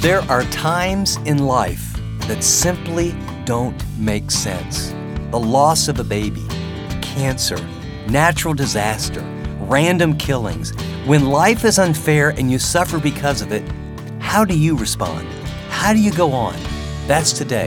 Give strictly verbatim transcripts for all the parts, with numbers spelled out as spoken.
There are times in life that simply don't make sense. The loss of a baby, cancer, natural disaster, random killings. When life is unfair and you suffer because of it, how do you respond? How do you go on? That's today.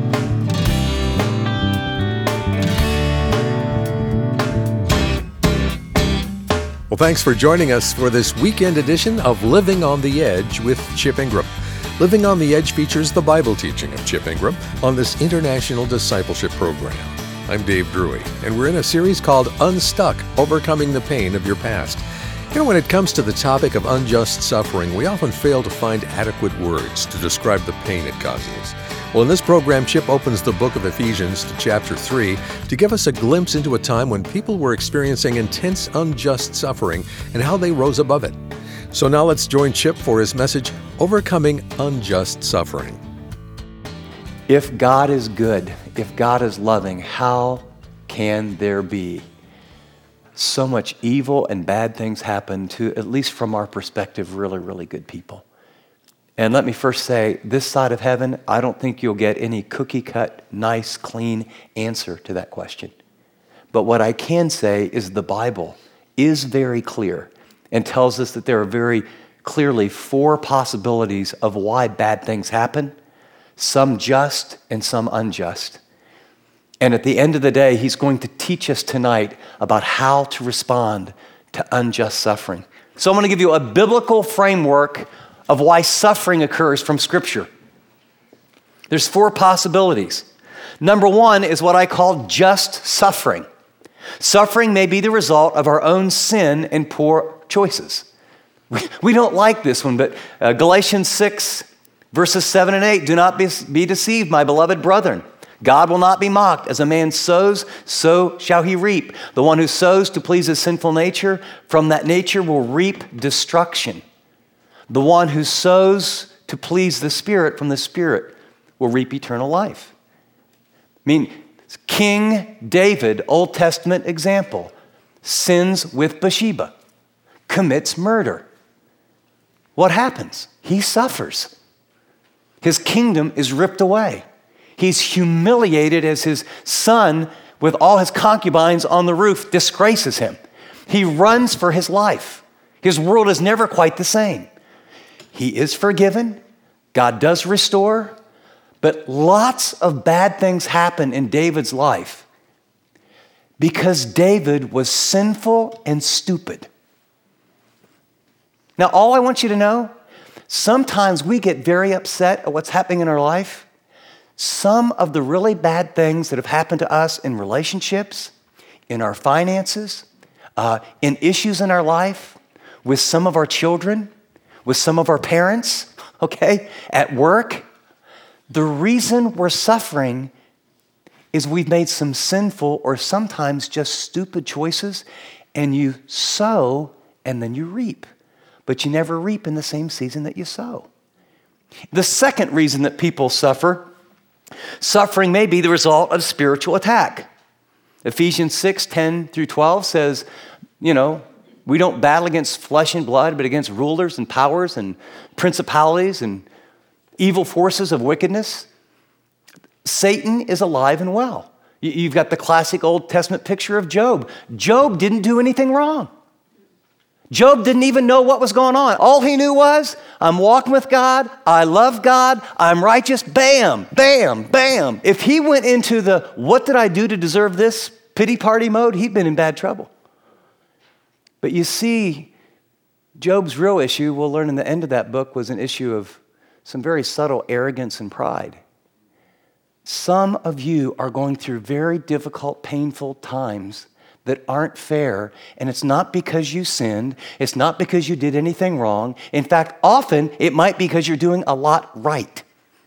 Well, thanks for joining us for this weekend edition of Living on the Edge with Chip Ingram. Living on the Edge features the Bible teaching of Chip Ingram on this international discipleship program. I'm Dave Drury, and we're in a series called Unstuck, Overcoming the Pain of Your Past. You know, when it comes to the topic of unjust suffering, we often fail to find adequate words to describe the pain it causes. Well, in this program, Chip opens the book of Ephesians to chapter three to give us a glimpse into a time when people were experiencing intense unjust suffering and how they rose above it. So now let's join Chip for his message, Overcoming Unjust Suffering. If God is good, if God is loving, how can there be so much evil and bad things happen to, at least from our perspective, really, really good people? And let me first say, this side of heaven, I don't think you'll get any cookie-cut, nice, clean answer to that question. But what I can say is the Bible is very clear and tells us that there are very clearly four possibilities of why bad things happen, some just and some unjust. And at the end of the day, he's going to teach us tonight about how to respond to unjust suffering. So I'm going to give you a biblical framework of why suffering occurs from Scripture. There's four possibilities. Number one is what I call just suffering. Suffering may be the result of our own sin and poor choices. We, we don't like this one, but uh, Galatians six, verses seven and eight, do not be, be deceived, my beloved brethren. God will not be mocked. As a man sows, so shall he reap. The one who sows to please his sinful nature, from that nature will reap destruction. The one who sows to please the Spirit from the Spirit will reap eternal life. I mean, King David, Old Testament example, sins with Bathsheba, commits murder. What happens? He suffers. His kingdom is ripped away. He's humiliated as his son, with all his concubines on the roof, disgraces him. He runs for his life. His world is never quite the same. He is forgiven. God does restore. But lots of bad things happen in David's life because David was sinful and stupid. Now, all I want you to know, sometimes we get very upset at what's happening in our life. Some of the really bad things that have happened to us in relationships, in our finances, uh, in issues in our life, with some of our children, with some of our parents, okay, at work. The reason we're suffering is we've made some sinful or sometimes just stupid choices, and you sow and then you reap, but you never reap in the same season that you sow. The second reason that people suffer, suffering may be the result of spiritual attack. Ephesians six, ten through twelve says, you know, we don't battle against flesh and blood, but against rulers and powers and principalities and evil forces of wickedness. Satan is alive and well. You've got the classic Old Testament picture of Job. Job didn't do anything wrong. Job didn't even know what was going on. All he knew was, I'm walking with God, I love God, I'm righteous, bam, bam, bam. If he went into the, what did I do to deserve this pity party mode, he'd been in bad trouble. But you see, Job's real issue, we'll learn in the end of that book, was an issue of some very subtle arrogance and pride. Some of you are going through very difficult, painful times that aren't fair, and it's not because you sinned. It's not because you did anything wrong. In fact, often it might be because you're doing a lot right.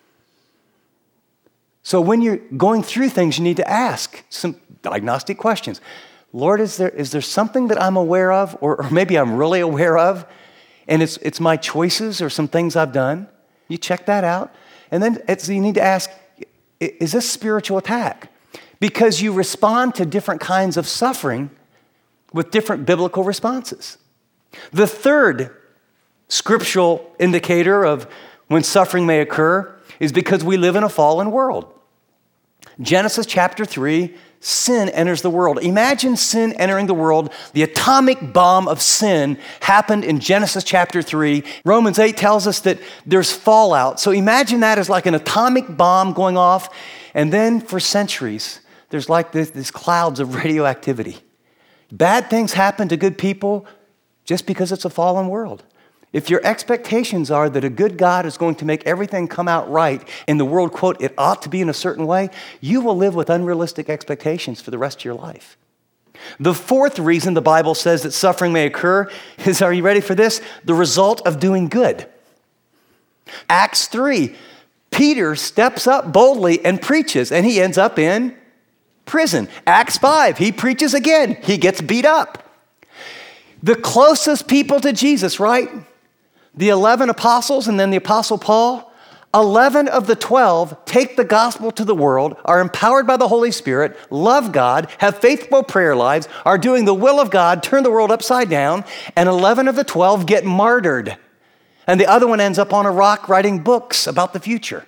So when you're going through things, you need to ask some diagnostic questions. Lord, is there is there something that I'm aware of, or, or maybe I'm really aware of, and it's it's my choices or some things I've done? You check that out. And then it's, you need to ask, is this spiritual attack? Because you respond to different kinds of suffering with different biblical responses. The third scriptural indicator of when suffering may occur is because we live in a fallen world. Genesis chapter three, sin enters the world. Imagine sin entering the world. The atomic bomb of sin happened in Genesis chapter three. Romans eight tells us that there's fallout. So imagine that as like an atomic bomb going off. And then for centuries, there's like this, these clouds of radioactivity. Bad things happen to good people just because it's a fallen world. If your expectations are that a good God is going to make everything come out right and the world, quote, it ought to be in a certain way, you will live with unrealistic expectations for the rest of your life. The fourth reason the Bible says that suffering may occur is, are you ready for this? The result of doing good. Acts three, Peter steps up boldly and preaches, and he ends up in prison. Acts five, he preaches again. He gets beat up. The closest people to Jesus, right? The eleven apostles and then the apostle Paul, eleven of the twelve take the gospel to the world, are empowered by the Holy Spirit, love God, have faithful prayer lives, are doing the will of God, turn the world upside down, and eleven of the twelve get martyred. And the other one ends up on a rock writing books about the future.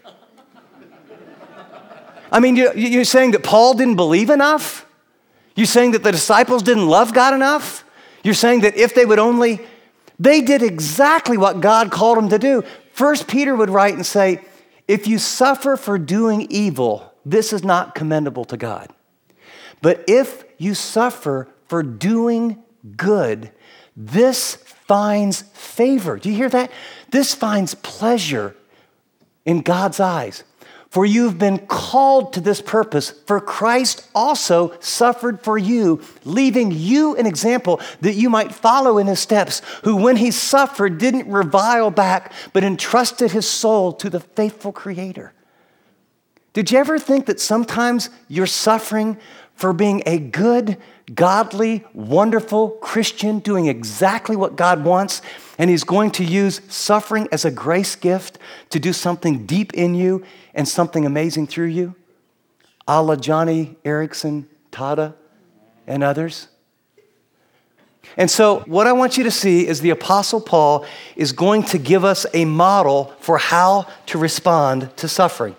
I mean, you're saying that Paul didn't believe enough? You're saying that the disciples didn't love God enough? You're saying that if they would only... They did exactly what God called them to do. First Peter would write and say, if you suffer for doing evil, this is not commendable to God. But if you suffer for doing good, this finds favor. Do you hear that? This finds pleasure in God's eyes. For you've been called to this purpose, for Christ also suffered for you, leaving you an example that you might follow in his steps, who when he suffered didn't revile back, but entrusted his soul to the faithful Creator. Did you ever think that sometimes you're suffering for being a good, godly, wonderful Christian, doing exactly what God wants, and he's going to use suffering as a grace gift to do something deep in you and something amazing through you? A la Johnny Erickson, Tada, and others. And so what I want you to see is the Apostle Paul is going to give us a model for how to respond to suffering.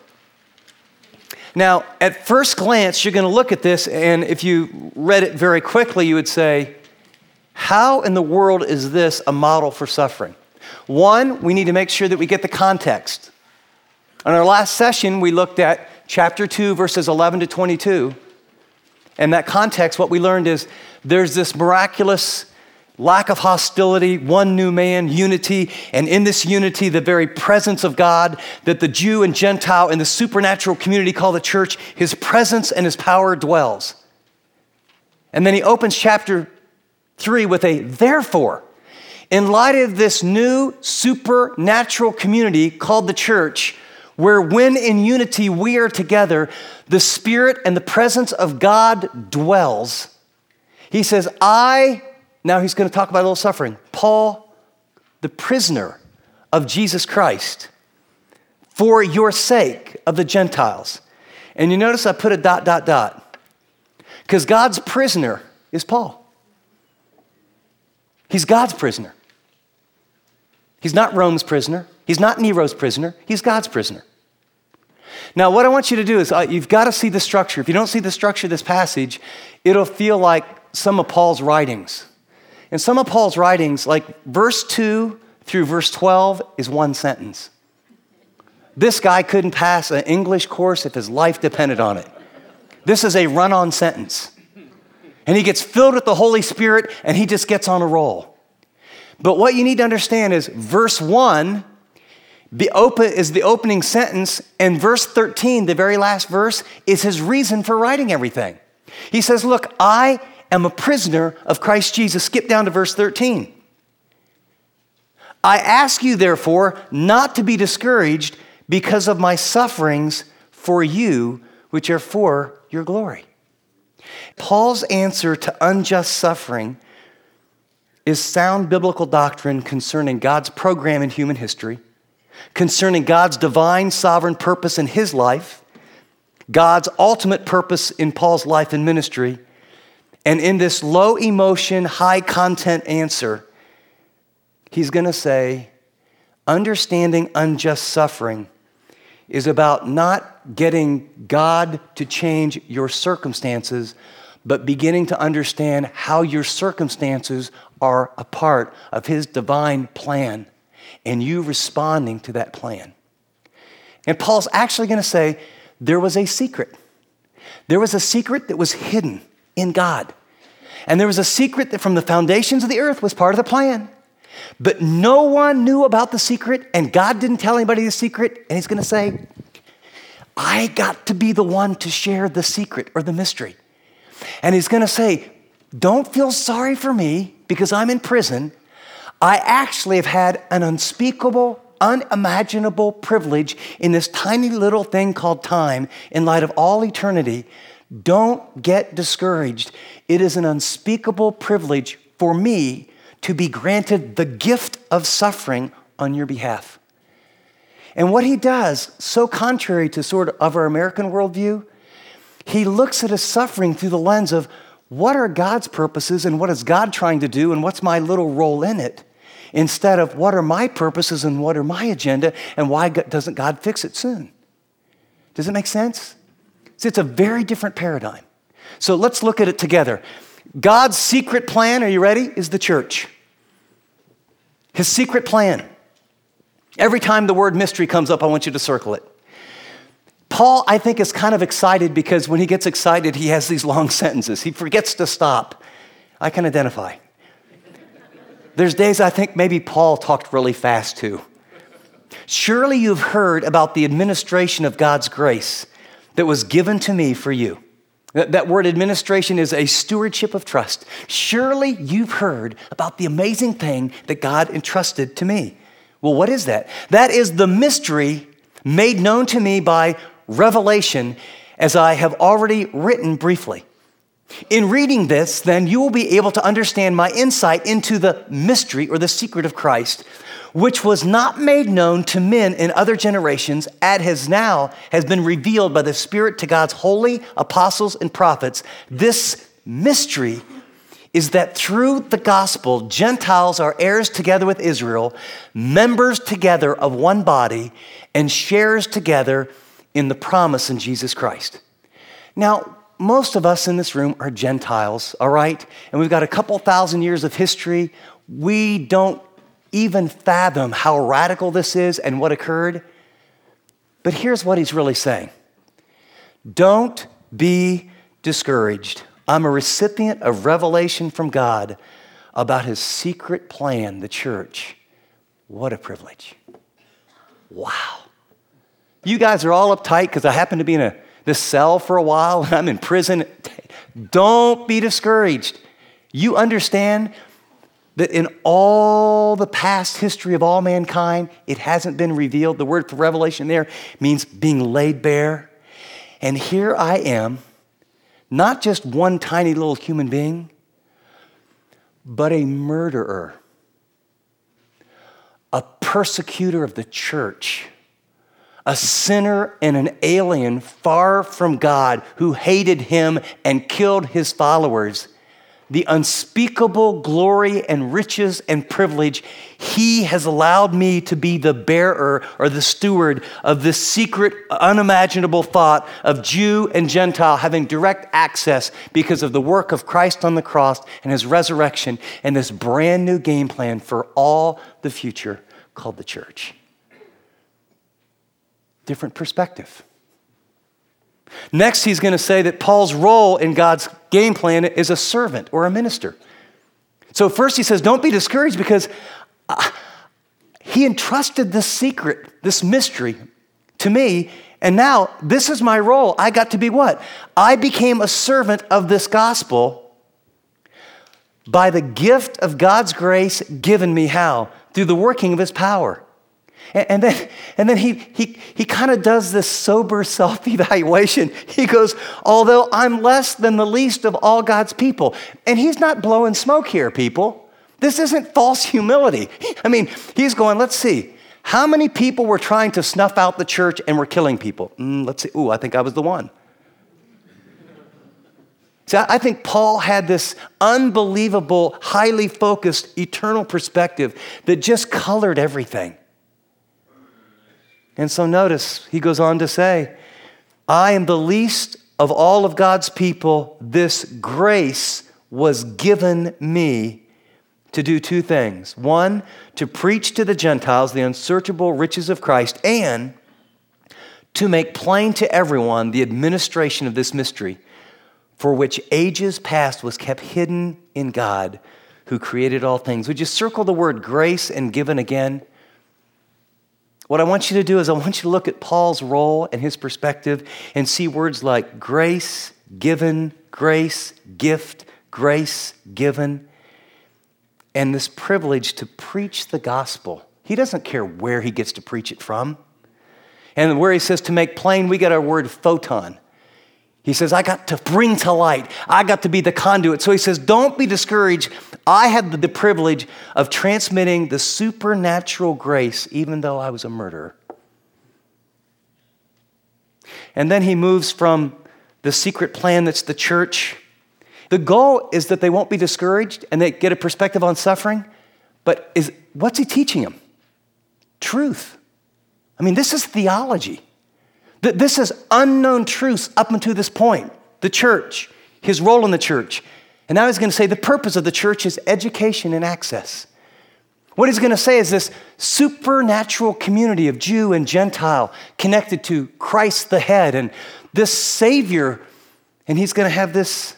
Now, at first glance, you're going to look at this, and if you read it very quickly, you would say, how in the world is this a model for suffering? One, we need to make sure that we get the context. On our last session, we looked at chapter two, verses eleven to twenty-two. And that context, what we learned is there's this miraculous lack of hostility, one new man, unity, and in this unity, the very presence of God, that the Jew and Gentile in the supernatural community called the church, his presence and his power dwells. And then he opens chapter three with a therefore. In light of this new supernatural community called the church, where when in unity we are together, the Spirit and the presence of God dwells. He says, I, now he's going to talk about a little suffering. Paul, the prisoner of Jesus Christ, for your sake of the Gentiles. And you notice I put a dot, dot, dot. Because God's prisoner is Paul. He's God's prisoner. He's not Rome's prisoner. He's not Nero's prisoner. He's God's prisoner. Now, what I want you to do is uh, you've got to see the structure. If you don't see the structure of this passage, it'll feel like some of Paul's writings. And some of Paul's writings, like verse two through verse twelve, is one sentence. This guy couldn't pass an English course if his life depended on it. This is a run-on sentence. And he gets filled with the Holy Spirit, and he just gets on a roll. But what you need to understand is verse one the open, is the opening sentence, and verse thirteen, the very last verse, is his reason for writing everything. He says, look, I am a prisoner of Christ Jesus. Skip down to verse thirteen. I ask you, therefore, not to be discouraged because of my sufferings for you, which are for your glory. Paul's answer to unjust suffering is sound biblical doctrine concerning God's program in human history, concerning God's divine sovereign purpose in his life, God's ultimate purpose in Paul's life and ministry, and in this low emotion, high content answer, he's going to say, understanding unjust suffering is about not getting God to change your circumstances, but beginning to understand how your circumstances are a part of his divine plan and you responding to that plan. And Paul's actually going to say there was a secret. There was a secret that was hidden in God. And there was a secret that from the foundations of the earth was part of the plan. But no one knew about the secret, and God didn't tell anybody the secret. And he's going to say, I got to be the one to share the secret or the mystery. And he's going to say, don't feel sorry for me because I'm in prison. I actually have had an unspeakable, unimaginable privilege in this tiny little thing called time in light of all eternity. Don't get discouraged. It is an unspeakable privilege for me to be granted the gift of suffering on your behalf. And what he does, so contrary to sort of our American worldview, he looks at his suffering through the lens of what are God's purposes and what is God trying to do and what's my little role in it, instead of what are my purposes and what are my agenda and why doesn't God fix it soon? Does it make sense? See, it's a very different paradigm. So let's look at it together. God's secret plan, are you ready, is the church. His secret plan. Every time the word mystery comes up, I want you to circle it. Paul, I think, is kind of excited because when he gets excited, he has these long sentences. He forgets to stop. I can identify. There's days I think maybe Paul talked really fast too. Surely you've heard about the administration of God's grace that was given to me for you. That, that word administration is a stewardship of trust. Surely you've heard about the amazing thing that God entrusted to me. Well, what is that? That is the mystery made known to me by revelation, as I have already written briefly. In reading this, then, you will be able to understand my insight into the mystery or the secret of Christ, which was not made known to men in other generations, as has now has been revealed by the Spirit to God's holy apostles and prophets. This mystery is that through the gospel, Gentiles are heirs together with Israel, members together of one body, and sharers together in the promise in Jesus Christ. Now, most of us in this room are Gentiles, all right? And we've got a couple thousand years of history. We don't even fathom how radical this is and what occurred. But here's what he's really saying. Don't be discouraged. I'm a recipient of revelation from God about his secret plan, the church. What a privilege. Wow. You guys are all uptight because I happen to be in a, this cell for a while and I'm in prison. Don't be discouraged. You understand that in all the past history of all mankind, it hasn't been revealed. The word for revelation there means being laid bare. And here I am, not just one tiny little human being, but a murderer, a persecutor of the church, a sinner and an alien far from God who hated him and killed his followers. The unspeakable glory and riches and privilege, he has allowed me to be the bearer or the steward of this secret, unimaginable thought of Jew and Gentile having direct access because of the work of Christ on the cross and his resurrection and this brand new game plan for all the future called the church. Different perspective. Next, he's going to say that Paul's role in God's game plan is a servant or a minister. So first he says, don't be discouraged because uh, he entrusted this secret, this mystery to me. And now this is my role. I got to be what? I became a servant of this gospel by the gift of God's grace given me how? Through the working of his power. And then, and then he, he, he kind of does this sober self-evaluation. He goes, although I'm less than the least of all God's people. And he's not blowing smoke here, people. This isn't false humility. I mean, he's going, let's see. How many people were trying to snuff out the church and were killing people? Mm, let's see. Ooh, I think I was the one. See, I think Paul had this unbelievable, highly focused, eternal perspective that just colored everything. And so notice, he goes on to say, I am the least of all of God's people. This grace was given me to do two things. One, to preach to the Gentiles the unsearchable riches of Christ, and to make plain to everyone the administration of this mystery, for which ages past was kept hidden in God, who created all things. Would you circle the word grace and given again? What I want you to do is I want you to look at Paul's role and his perspective and see words like grace, given, grace, gift, grace, given, and this privilege to preach the gospel. He doesn't care where he gets to preach it from. And where he says to make plain, we get our word photon. He says, I got to bring to light. I got to be the conduit. So he says, don't be discouraged. I had the, the privilege of transmitting the supernatural grace, even though I was a murderer. And then he moves from the secret plan that's the church. The goal is that they won't be discouraged and they get a perspective on suffering. But is what's he teaching them? Truth. I mean, this is theology. This is unknown truths up until this point. The church, his role in the church. And now he's going to say the purpose of the church is education and access. What he's going to say is this supernatural community of Jew and Gentile connected to Christ the head and this Savior. And he's going to have this,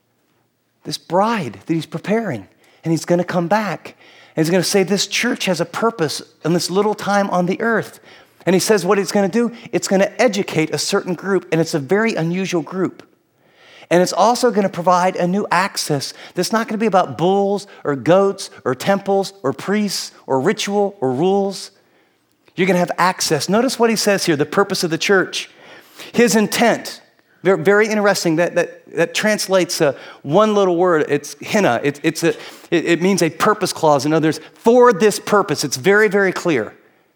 this bride that he's preparing. And he's going to come back. And he's going to say this church has a purpose in this little time on the earth. And he says what it's going to do, it's going to educate a certain group, and it's a very unusual group. And it's also going to provide a new access that's not going to be about bulls or goats or temples or priests or ritual or rules. You're going to have access. Notice what he says here, the purpose of the church. His intent, very, very interesting, that, that, that translates uh, one little word, it's henna. It, it's a, it, it means a purpose clause. In other words, for this purpose, it's very, very clear.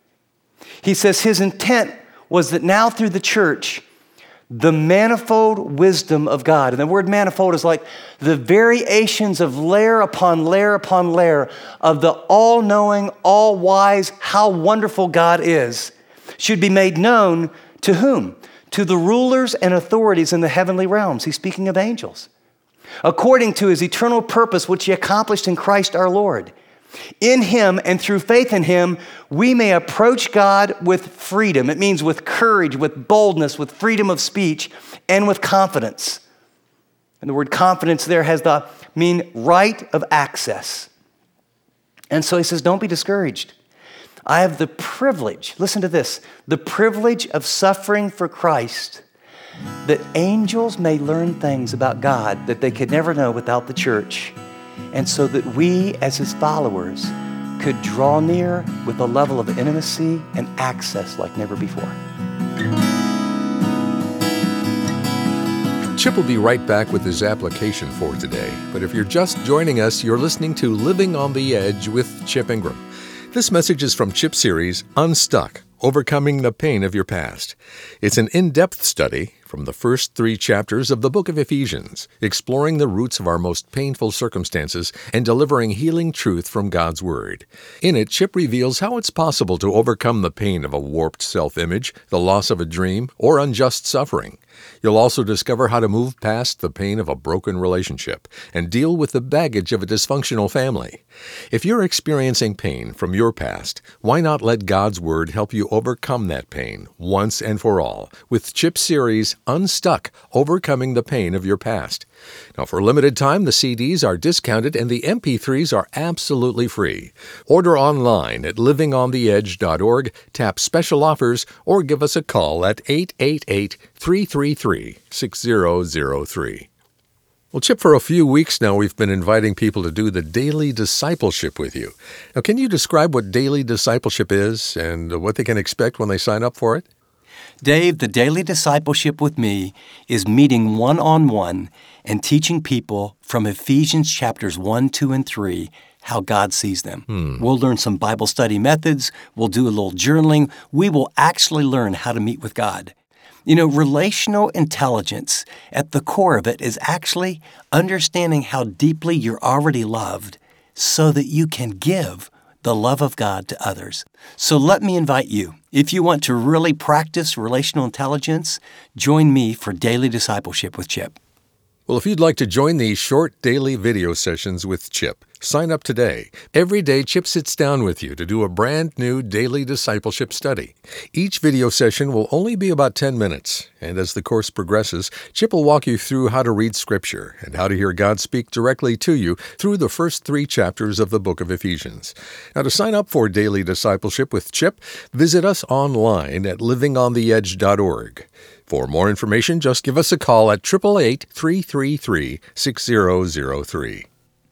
He says his intent was that now through the church, the manifold wisdom of God, and the word manifold is like the variations of layer upon layer upon layer of the all-knowing, all-wise, how wonderful God is, should be made known to whom? To the rulers and authorities in the heavenly realms. He's speaking of angels. According to his eternal purpose, which he accomplished in Christ our Lord. In him and through faith in him, we may approach God with freedom. It means with courage, with boldness, with freedom of speech, and with confidence. And the word confidence there has the mean right of access. And so he says, don't be discouraged. I have the privilege, listen to this, the privilege of suffering for Christ, that angels may learn things about God that they could never know without the church. And so that we, as his followers, could draw near with a level of intimacy and access like never before. Chip will be right back with his application for today. But if you're just joining us, you're listening to Living on the Edge with Chip Ingram. This message is from Chip's series, Unstuck, Overcoming the Pain of Your Past. It's an in-depth study from the first three chapters of the book of Ephesians, exploring the roots of our most painful circumstances and delivering healing truth from God's Word. In it, Chip reveals how it's possible to overcome the pain of a warped self-image, the loss of a dream, or unjust suffering. You'll also discover how to move past the pain of a broken relationship and deal with the baggage of a dysfunctional family. If you're experiencing pain from your past, why not let God's Word help you overcome that pain once and for all with Chip's series, Unstuck, Overcoming the Pain of Your Past. Now, for a limited time, the C Ds are discounted and the M P threes are absolutely free. Order online at living on the edge dot org, tap Special Offers, or give us a call at eight eight eight, three three three, six zero zero three. Well, Chip, for a few weeks now, we've been inviting people to do the daily discipleship with you. Now, can you describe what daily discipleship is and what they can expect when they sign up for it? Dave, the daily discipleship with me is meeting one-on-one and teaching people from Ephesians chapters one, two, and three how God sees them. Hmm. We'll learn some Bible study methods. We'll do a little journaling. We will actually learn how to meet with God. You know, relational intelligence, at the core of it, is actually understanding how deeply you're already loved so that you can give the love of God to others. So let me invite you, if you want to really practice relational intelligence, join me for Daily Discipleship with Chip. Well, if you'd like to join these short daily video sessions with Chip, sign up today. Every day, Chip sits down with you to do a brand new daily discipleship study. Each video session will only be about ten minutes, and as the course progresses, Chip will walk you through how to read Scripture and how to hear God speak directly to you through the first three chapters of the book of Ephesians. Now, to sign up for Daily Discipleship with Chip, visit us online at living on the edge dot org. For more information, just give us a call at eight eight eight, three three three, six zero zero three.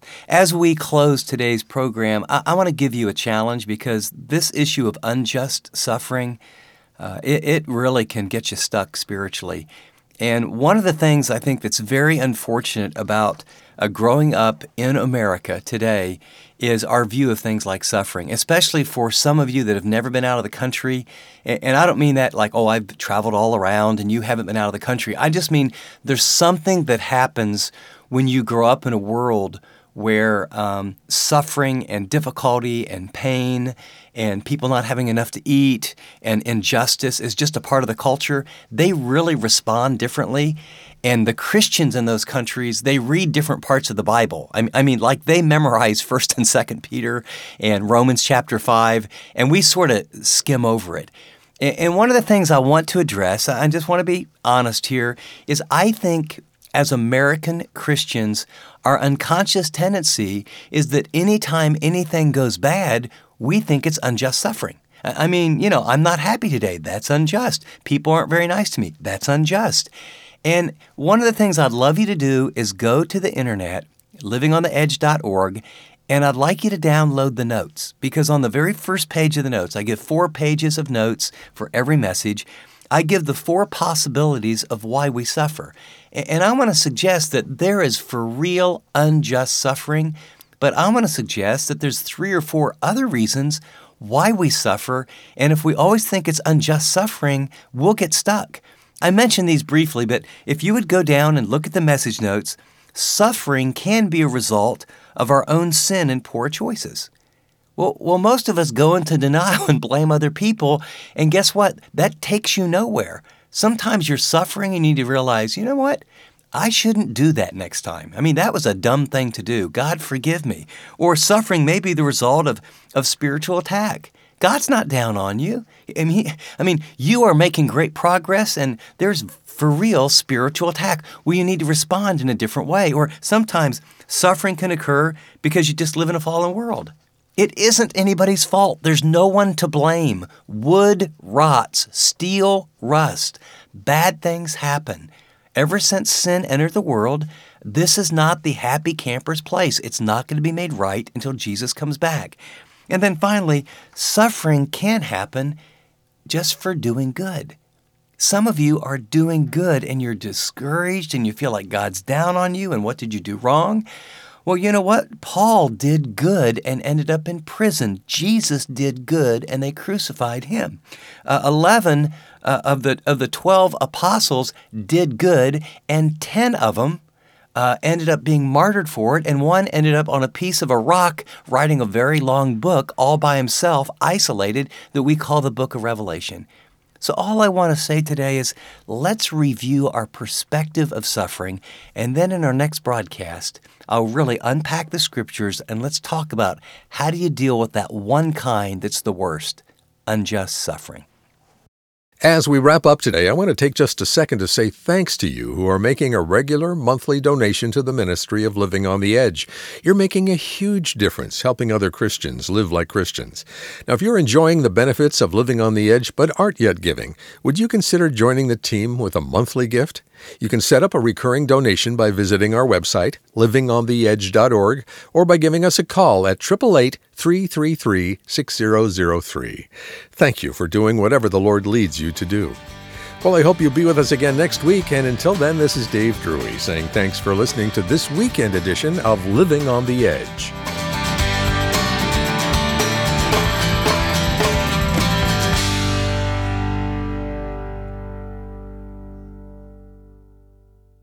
As we close today's program, I, I want to give you a challenge because this issue of unjust suffering, uh, it, it really can get you stuck spiritually. And one of the things I think that's very unfortunate about uh, growing up in America today is our view of things like suffering, especially for some of you that have never been out of the country. And, and I don't mean that like, oh, I've traveled all around and you haven't been out of the country. I just mean there's something that happens when you grow up in a world where um, suffering and difficulty and pain and people not having enough to eat and injustice is just a part of the culture. They really respond differently. And the Christians in those countries, they read different parts of the Bible. I, I mean, like they memorize First and Second Peter and Romans chapter five, and we sort of skim over it. And, and one of the things I want to address, I just want to be honest here, is I think as American Christians, our unconscious tendency is that anytime anything goes bad, we think it's unjust suffering. I mean, you know, I'm not happy today. That's unjust. People aren't very nice to me. That's unjust. And one of the things I'd love you to do is go to the internet, living on the edge dot org, and I'd like you to download the notes because on the very first page of the notes, I give four pages of notes for every message. I give the four possibilities of why we suffer. And I want to suggest that there is for real unjust suffering, but I want to suggest that there's three or four other reasons why we suffer. And if we always think it's unjust suffering, we'll get stuck. I mentioned these briefly, but if you would go down and look at the message notes, suffering can be a result of our own sin and poor choices. Well, well, most of us go into denial and blame other people, and guess what? That takes you nowhere. Sometimes you're suffering and you need to realize, you know what? I shouldn't do that next time. I mean, that was a dumb thing to do. God forgive me. Or suffering may be the result of, of spiritual attack. God's not down on you. I mean, I mean, you are making great progress, and there's for real spiritual attack where you need to respond in a different way. Or sometimes suffering can occur because you just live in a fallen world. It isn't anybody's fault. There's no one to blame. Wood rots. Steel rusts. Bad things happen. Ever since sin entered the world, this is not the happy camper's place. It's not going to be made right until Jesus comes back. And then finally, suffering can happen just for doing good. Some of you are doing good and you're discouraged and you feel like God's down on you and what did you do wrong? Well, you know what? Paul did good and ended up in prison. Jesus did good and they crucified him. Uh, Eleven uh, of the of the twelve apostles did good, and ten of them uh, ended up being martyred for it, and one ended up on a piece of a rock writing a very long book all by himself, isolated, that we call the Book of Revelation. So all I want to say today is let's review our perspective of suffering, and then in our next broadcast, I'll really unpack the scriptures and let's talk about how do you deal with that one kind that's the worst, unjust suffering. As we wrap up today, I want to take just a second to say thanks to you who are making a regular monthly donation to the ministry of Living on the Edge. You're making a huge difference helping other Christians live like Christians. Now, if you're enjoying the benefits of Living on the Edge but aren't yet giving, would you consider joining the team with a monthly gift? You can set up a recurring donation by visiting our website, living on the edge dot org, or by giving us a call at eight eight eight, three three three, six zero zero three. Thank you for doing whatever the Lord leads you to do. Well, I hope you'll be with us again next week, and until then, this is Dave Drury saying thanks for listening to this weekend edition of Living on the Edge.